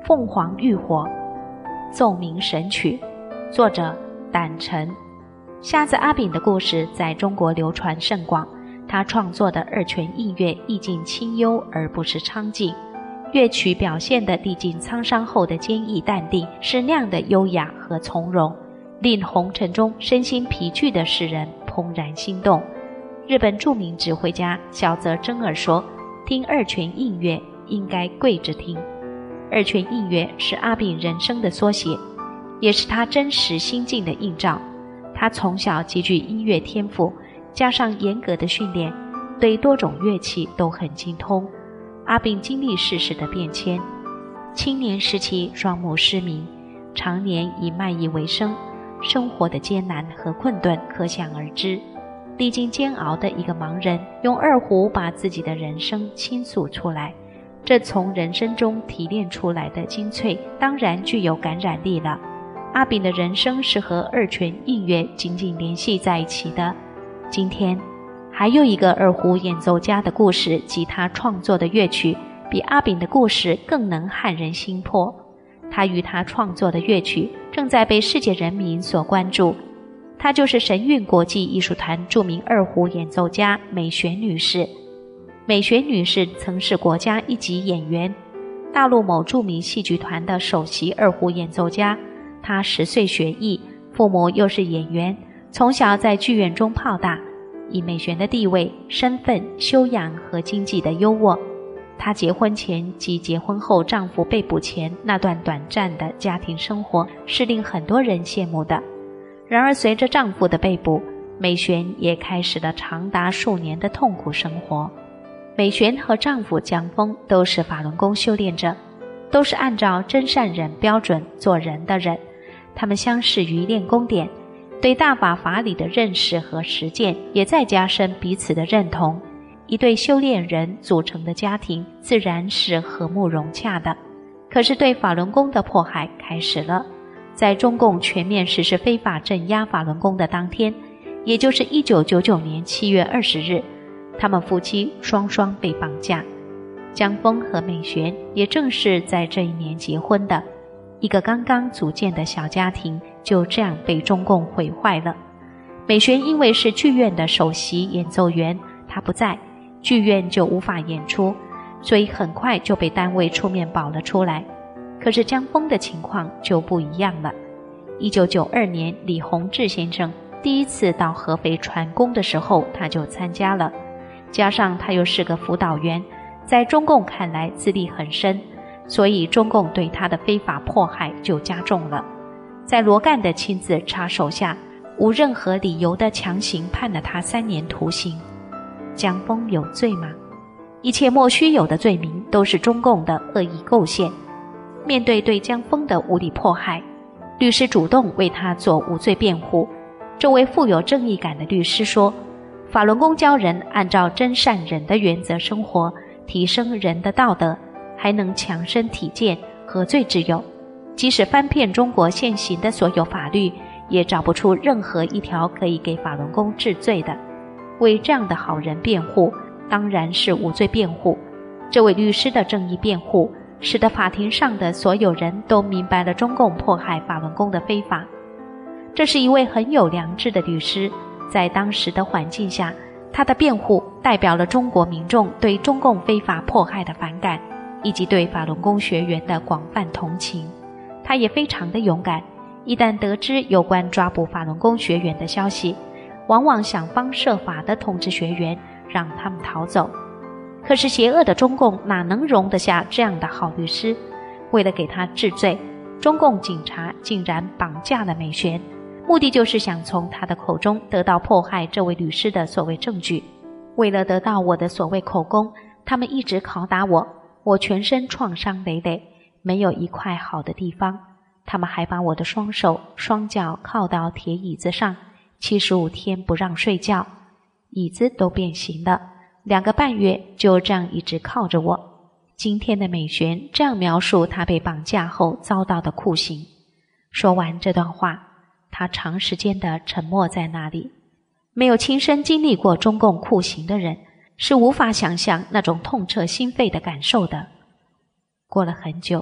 凤凰浴火，奏鸣神曲，作者胆尘。瞎子阿炳的故事在中国流传甚广，他创作的二泉映月意境清幽而不是苍劲，乐曲表现的历尽沧桑后的坚毅淡定是那样的优雅和从容，令红尘中身心疲倦的世人怦然心动。日本著名指挥家小泽征尔说，听二泉映月应该跪着听。二泉映月是阿炳人生的缩写，也是他真实心境的映照。他从小极具音乐天赋，加上严格的训练，对多种乐器都很精通。阿炳经历世事的变迁，青年时期双目失明，常年以卖艺为生，生活的艰难和困顿可想而知。历经煎熬的一个盲人，用二胡把自己的人生倾诉出来，这从人生中提炼出来的精粹当然具有感染力了。阿炳的人生是和二泉映月紧紧联系在一起的。今天还有一个二胡演奏家的故事及他创作的乐曲，比阿炳的故事更能撼人心魄。他与他创作的乐曲正在被世界人民所关注，她就是神韵国际艺术团著名二胡演奏家美璇女士。美璇女士曾是国家一级演员，大陆某著名戏剧团的首席二胡演奏家。她10岁学艺，父母又是演员，从小在剧院中泡大。以美璇的地位、身份、修养和经济的优渥，她结婚前及结婚后丈夫被捕前那段短暂的家庭生活是令很多人羡慕的。然而随着丈夫的被捕，美璇也开始了长达数年的痛苦生活。美璇和丈夫江峰都是法轮功修炼者，都是按照真善忍标准做人的人。他们相识于练功点，对大法法理的认识和实践也在加深彼此的认同。一对修炼人组成的家庭自然是和睦融洽的。可是对法轮功的迫害开始了。在中共全面实施非法镇压法轮功的当天，也就是1999年7月20日，他们夫妻双双被绑架。江峰和美璇也正是在这一年结婚的。一个刚刚组建的小家庭就这样被中共毁坏了。美璇因为是剧院的首席演奏员，她不在，剧院就无法演出，所以很快就被单位出面保了出来。可是江峰的情况就不一样了。1992年，李洪志先生第一次到合肥传功的时候，他就参加了。加上他又是个辅导员，在中共看来资历很深，所以中共对他的非法迫害就加重了。在罗干的亲自插手下，无任何理由的强行判了他3年徒刑。江峰有罪吗？一切莫须有的罪名都是中共的恶意构陷。面对对江峰的无理迫害，律师主动为他做无罪辩护。这位富有正义感的律师说，法轮功教人按照真善忍的原则生活，提升人的道德，还能强身体健，何罪之有？即使翻遍中国现行的所有法律，也找不出任何一条可以给法轮功治罪的。为这样的好人辩护，当然是无罪辩护。这位律师的正义辩护，使得法庭上的所有人都明白了中共迫害法轮功的非法。这是一位很有良知的律师，在当时的环境下，他的辩护代表了中国民众对中共非法迫害的反感，以及对法轮功学员的广泛同情。他也非常的勇敢，一旦得知有关抓捕法轮功学员的消息，往往想方设法地通知学员，让他们逃走。可是邪恶的中共哪能容得下这样的好律师？为了给他治罪，中共警察竟然绑架了美璇，目的就是想从他的口中得到迫害这位律师的所谓证据。为了得到我的所谓口供，他们一直拷打我，我全身创伤累累，没有一块好的地方。他们还把我的双手双脚铐到铁椅子上，75天不让睡觉，椅子都变形了，2个半月就这样一直靠着我。今天的美璇这样描述她被绑架后遭到的酷刑。说完这段话，她长时间地沉默在那里。没有亲身经历过中共酷刑的人，是无法想象那种痛彻心扉的感受的。过了很久，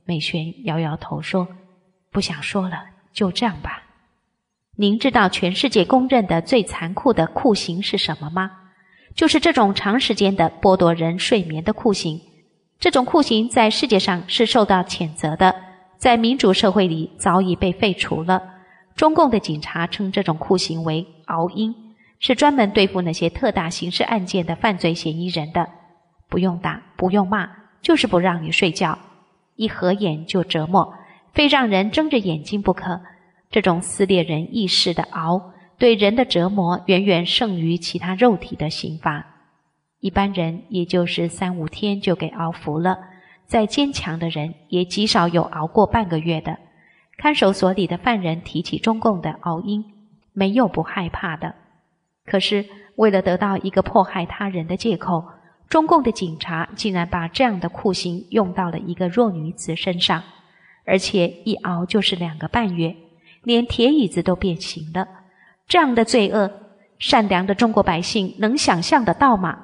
美璇摇摇头说，不想说了，就这样吧。您知道全世界公认的最残酷的酷刑是什么吗？就是这种长时间的剥夺人睡眠的酷刑。这种酷刑在世界上是受到谴责的，在民主社会里早已被废除了。中共的警察称这种酷刑为熬鹰，是专门对付那些特大刑事案件的犯罪嫌疑人的。不用打，不用骂，就是不让你睡觉，一合眼就折磨，非让人睁着眼睛不可。这种撕裂人意识的熬，对人的折磨远远胜于其他肉体的刑罚。一般人也就是3-5天就给熬服了，再坚强的人也极少有熬过半个月的。看守所里的犯人提起中共的熬鹰，没有不害怕的。可是为了得到一个迫害他人的借口，中共的警察竟然把这样的酷刑用到了一个弱女子身上，而且一熬就是2个半月，连铁椅子都变形了。这样的罪恶，善良的中国百姓能想象得到吗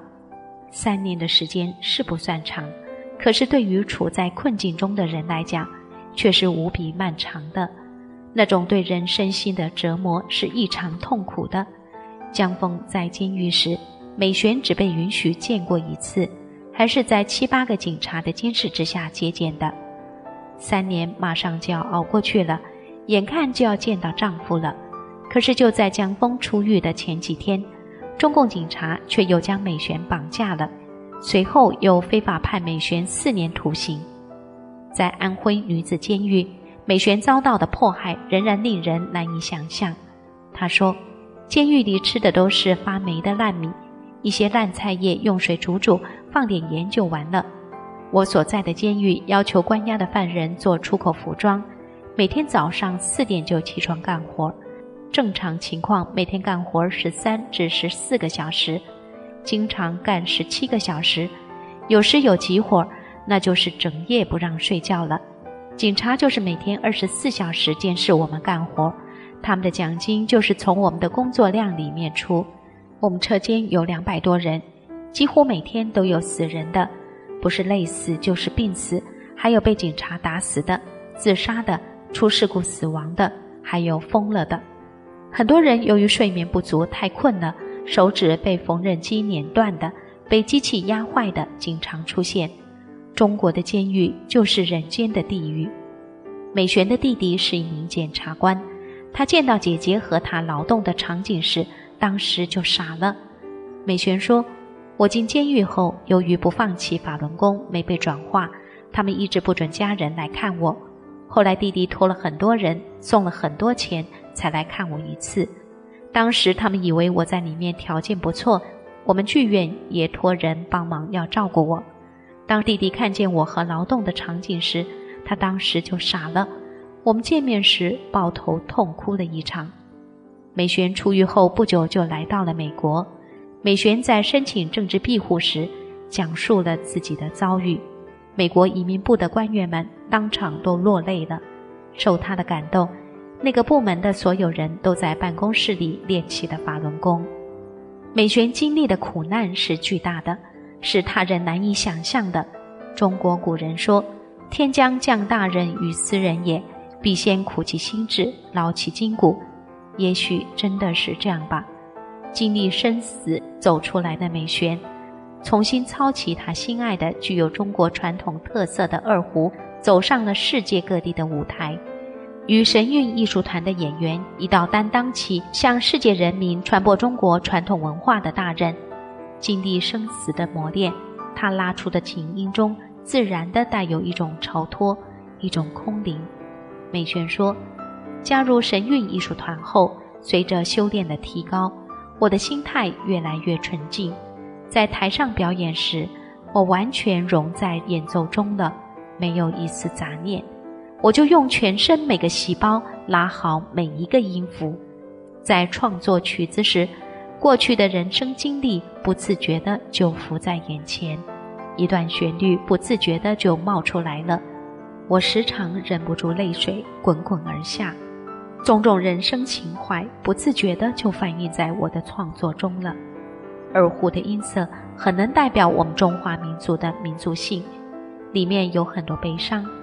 ？3年的时间是不算长，可是对于处在困境中的人来讲，却是无比漫长的。那种对人身心的折磨是异常痛苦的。江峰在监狱时，美璇只被允许见过1次，还是在7-8个警察的监视之下接见的。3年马上就要熬过去了，眼看就要见到丈夫了。可是就在江峰出狱的前几天，中共警察却又将美璇绑架了，随后又非法判美璇4年徒刑。在安徽女子监狱，美璇遭到的迫害仍然令人难以想象。她说，监狱里吃的都是发霉的烂米，一些烂菜叶用水煮煮，放点盐就完了。我所在的监狱要求关押的犯人做出口服装，每天早上4点就起床干活，正常情况每天干活13至14个小时，经常干17个小时，有时有急活，那就是整夜不让睡觉了。警察就是每天24小时监视我们干活，他们的奖金就是从我们的工作量里面出。我们车间有200多人，几乎每天都有死人的，不是累死就是病死，还有被警察打死的，自杀的，出事故死亡的，还有疯了的。很多人由于睡眠不足太困了，手指被缝纫机碾断的，被机器压坏的经常出现。中国的监狱就是人间的地狱。美璇的弟弟是一名检察官，他见到姐姐和他劳动的场景时，当时就傻了。美璇说，我进监狱后，由于不放弃法轮功，没被转化，他们一直不准家人来看我。后来弟弟托了很多人，送了很多钱才来看我1次。当时他们以为我在里面条件不错，我们剧院也托人帮忙要照顾我。当弟弟看见我和劳动的场景时，他当时就傻了。我们见面时抱头痛哭了一场。美璇出狱后不久就来到了美国。美璇在申请政治庇护时讲述了自己的遭遇，美国移民部的官员们当场都落泪了。受他的感动，那个部门的所有人都在办公室里练起了法轮功。美璇经历的苦难是巨大的，是他人难以想象的。中国古人说，天将降大任于斯人也，必先苦其心志，劳其筋骨。也许真的是这样吧。经历生死走出来的美璇，重新操起她心爱的具有中国传统特色的二胡，走上了世界各地的舞台。与神韵艺术团的演员一道担当起向世界人民传播中国传统文化的大任。经历生死的磨练，他拉出的琴音中自然地带有一种超脱，一种空灵。美璇说，加入神韵艺术团后，随着修炼的提高，我的心态越来越纯净。在台上表演时，我完全融在演奏中了，没有一丝杂念，我就用全身每个细胞拉好每一个音符。在创作曲子时，过去的人生经历不自觉地就浮在眼前，一段旋律不自觉地就冒出来了，我时常忍不住泪水滚滚而下。种种人生情怀不自觉地就反映在我的创作中了。二胡的音色很能代表我们中华民族的民族性，里面有很多悲伤，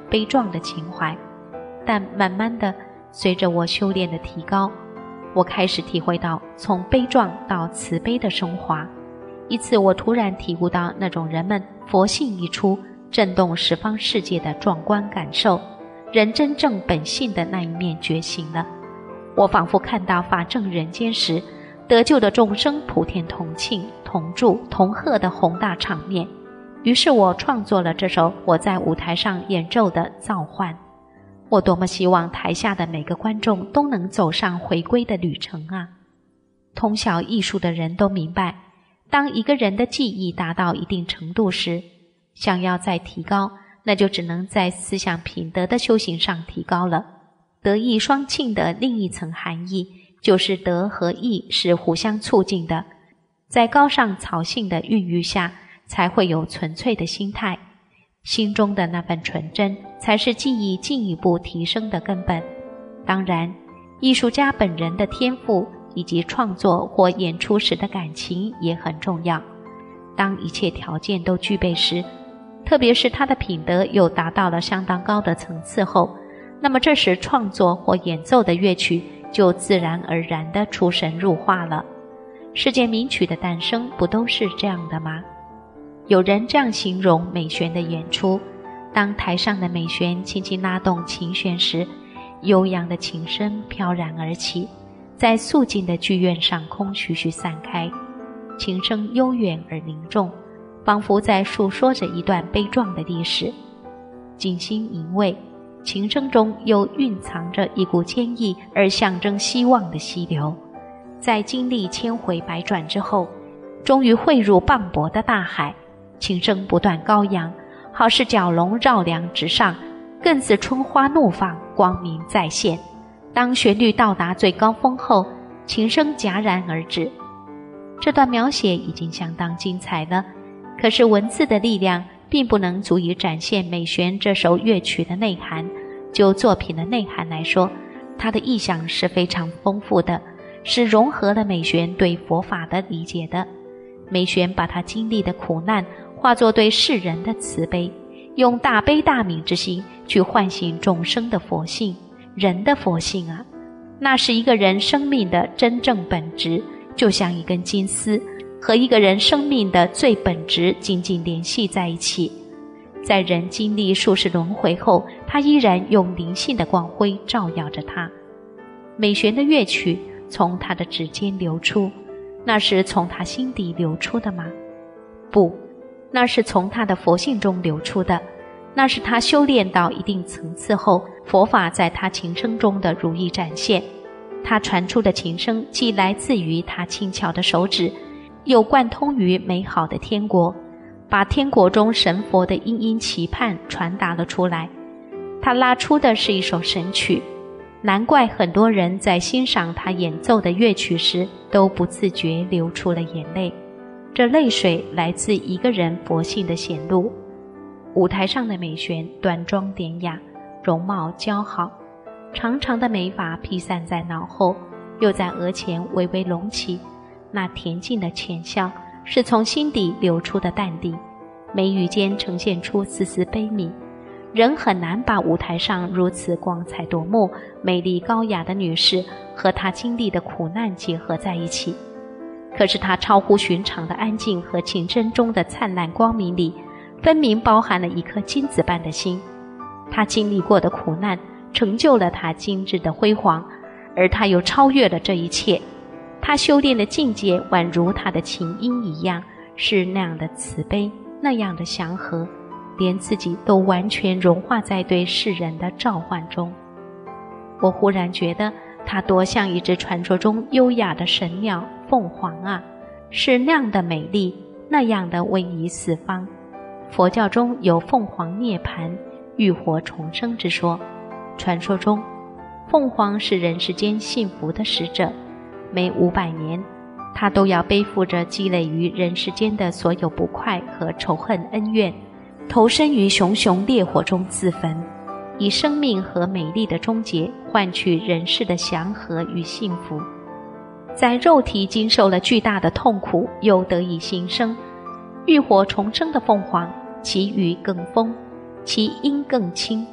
悲壮的情怀。但慢慢的，随着我修炼的提高，我开始体会到从悲壮到慈悲的升华。一次我突然体悟到那种人们佛性一出，震动十方世界的壮观感受，人真正本性的那一面觉醒了。我仿佛看到法正人间时，得救的众生普天同庆、同祝、同贺的宏大场面。于是我创作了这首我在舞台上演奏的《召唤》。我多么希望台下的每个观众都能走上回归的旅程啊！通晓艺术的人都明白，当一个人的技艺达到一定程度时，想要再提高，那就只能在思想品德的修行上提高了。德艺双庆的另一层含义，就是德和艺是互相促进的，在高尚草性的孕育下，才会有纯粹的心态。心中的那份纯真，才是技艺进一步提升的根本。当然，艺术家本人的天赋以及创作或演出时的感情也很重要。当一切条件都具备时，特别是他的品德又达到了相当高的层次后，那么这时创作或演奏的乐曲就自然而然地出神入化了。世界名曲的诞生不都是这样的吗？有人这样形容美弦的演出，当台上的美弦轻轻拉动琴弦时，悠扬的琴声飘然而起，在肃静的剧院上空徐徐散开，琴声悠远而凝重，仿佛在述说着一段悲壮的历史。静心吟味，琴声中又蕴藏着一股坚毅而象征希望的溪流，在经历千回百转之后，终于汇入磅礴的大海。琴声不断高扬，好似蛟龙绕梁直上，更似春花怒放，光明再现。当旋律到达最高峰后，琴声戛然而止。这段描写已经相当精彩了，可是文字的力量并不能足以展现美弦这首乐曲的内涵。就作品的内涵来说，它的意象是非常丰富的，是融合了美弦对佛法的理解的。美弦把她经历的苦难化作对世人的慈悲，用大悲大悯之心去唤醒众生的佛性。人的佛性啊，那是一个人生命的真正本质，就像一根金丝和一个人生命的最本质紧紧联系在一起。在人经历数世轮回后，他依然用灵性的光辉照耀着他。美弦的乐曲从他的指尖流出，那是从他心底流出的吗？不，那是从他的佛性中流出的，那是他修炼到一定层次后，佛法在他琴声中的如意展现。他传出的琴声既来自于他轻巧的手指，又贯通于美好的天国，把天国中神佛的殷殷期盼传达了出来。他拉出的是一首神曲，难怪很多人在欣赏他演奏的乐曲时都不自觉流出了眼泪。这泪水来自一个人佛性的显露。舞台上的美弦端庄典雅，容貌姣好，长长的美发披散在脑后，又在额前微微隆起，那恬静的浅笑是从心底流出的淡定，眉宇间呈现出丝丝悲悯。人很难把舞台上如此光彩夺目、美丽高雅的女士和她经历的苦难结合在一起。可是她超乎寻常的安静和琴声中的灿烂光明里，分明包含了一颗金子般的心。她经历过的苦难成就了她今日的辉煌，而她又超越了这一切。她修炼的境界宛如她的琴音一样，是那样的慈悲，那样的祥和，连自己都完全融化在对世人的召唤中。我忽然觉得她多像一只传说中优雅的神鸟凤凰啊，是那样的美丽，那样的威仪四方。佛教中有凤凰涅槃、浴火重生之说，传说中凤凰是人世间幸福的使者，每500年它都要背负着积累于人世间的所有不快和仇恨恩怨，投身于熊熊烈火中自焚，以生命和美丽的终结换取人世的祥和与幸福。在肉体经受了巨大的痛苦又得以新生，浴火重生的凤凰，其羽更丰，其音更轻，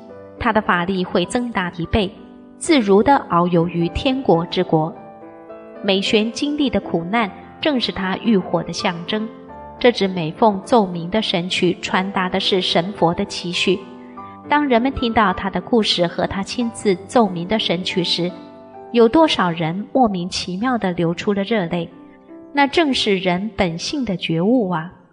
他的法力会增大1倍，自如地遨游于天国之国。美玄经历的苦难正是他浴火的象征。这支美凤奏鸣的神曲传达的是神佛的期许。当人们听到他的故事和他亲自奏鸣的神曲时，有多少人莫名其妙地流出了热泪？那正是人本性的觉悟啊！